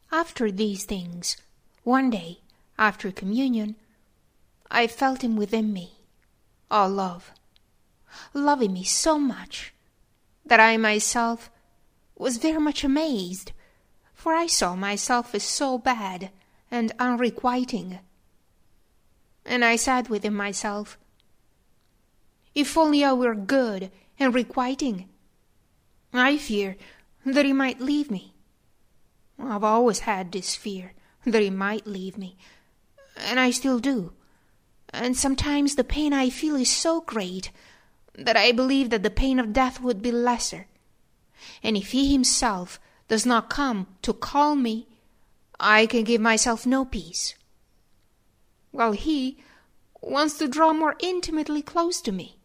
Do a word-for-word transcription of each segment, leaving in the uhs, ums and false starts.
After these things, one day, after communion, I felt him within me, all love, loving me so much that I myself was very much amazed, for I saw myself as so bad and unrequiting. And I said within myself, if only I were good and requiting, I fear that he might leave me. I've always had this fear that he might leave me, and I still do. And sometimes the pain I feel is so great that I believe that the pain of death would be lesser. And if he himself does not come to call me, I can give myself no peace, while he wants to draw more intimately close to me.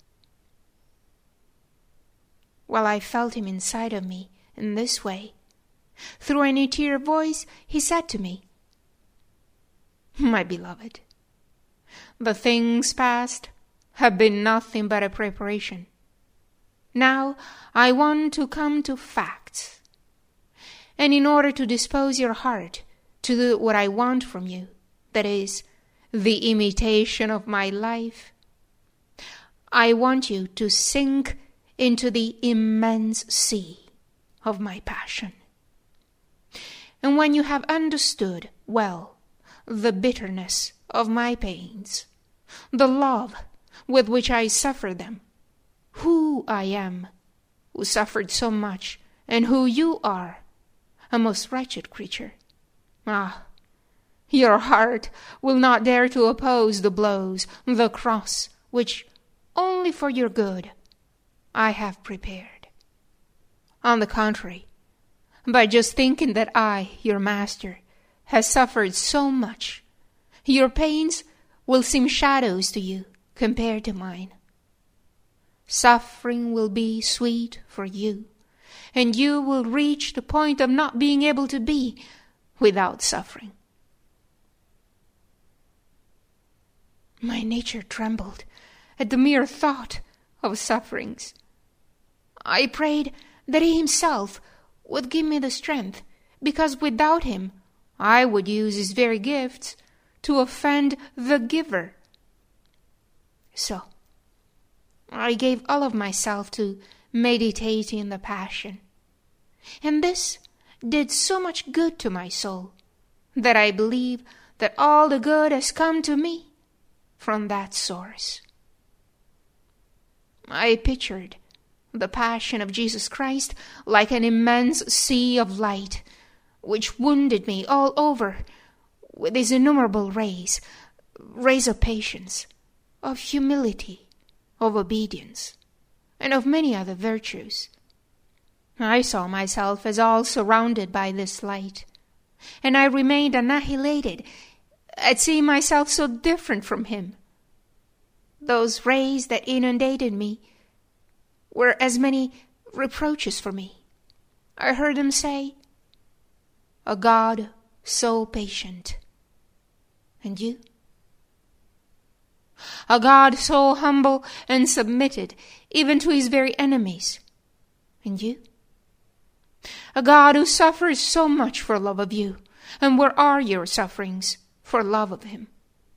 While I felt him inside of me in this way, through an interior voice, he said to me, my beloved, the things past have been nothing but a preparation. Now I want to come to facts. And in order to dispose your heart to do what I want from you, that is, the imitation of my life, I want you to sink into the immense sea of my passion. And when you have understood well the bitterness of my pains, the love with which I suffer them, who I am, who suffered so much, and who you are, a most wretched creature, ah, your heart will not dare to oppose the blows, the cross, which, only for your good, I have prepared. On the contrary, by just thinking that I, your master, has suffered so much, your pains will seem shadows to you compared to mine. Suffering will be sweet for you, and you will reach the point of not being able to be without suffering. My nature trembled at the mere thought of sufferings. I prayed that he himself would give me the strength, because without him I would use his very gifts to offend the giver. So I gave all of myself to meditating the passion, and this did so much good to my soul that I believe that all the good has come to me from that source. I pictured the passion of Jesus Christ like an immense sea of light, which wounded me all over with his innumerable rays, rays of patience, of humility, of obedience, and of many other virtues. I saw myself as all surrounded by this light, and I remained annihilated at seeing myself so different from him. Those rays that inundated me were as many reproaches for me. I heard him say, a God so patient. And you? A God so humble and submitted even to his very enemies. And you? A God who suffers so much for love of you. And where are your sufferings for love of him?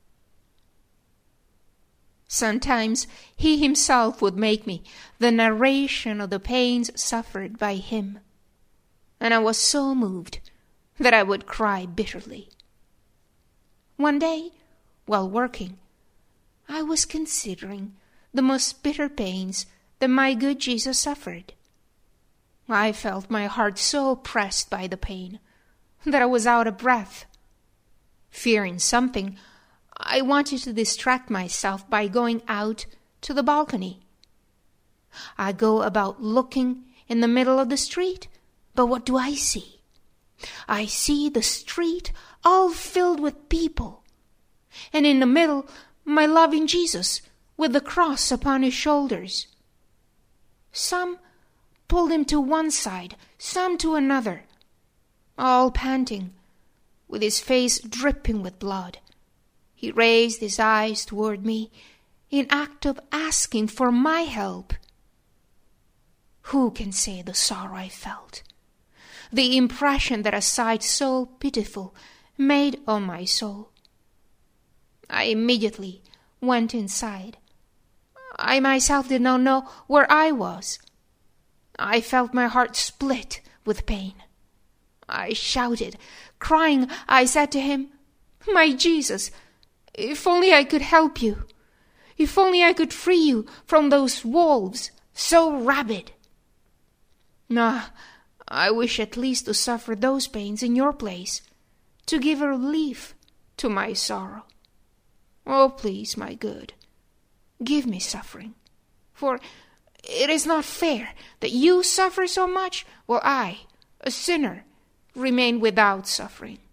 Sometimes he himself would make me the narration of the pains suffered by him, and I was so moved that I would cry bitterly. One day, while working, I was considering the most bitter pains that my good Jesus suffered. I felt my heart so oppressed by the pain that I was out of breath. Fearing something, I wanted to distract myself by going out to the balcony. I go about looking in the middle of the street, but what do I see? I see the street all filled with people, and in the middle my loving Jesus with the cross upon his shoulders. Some pulled him to one side, some to another, all panting, with his face dripping with blood. He raised his eyes toward me in act of asking for my help. Who can say the sorrow I felt, the impression that a sight so pitiful made on my soul. I immediately went inside. I myself did not know where I was. I felt my heart split with pain. I shouted, crying. I said to him, "My Jesus, if only I could help you. If only I could free you from those wolves, so rabid. Ah, I wish at least to suffer those pains in your place, to give a relief to my sorrow. Oh, please, my good, give me suffering, for it is not fair that you suffer so much while I, a sinner, remain without suffering."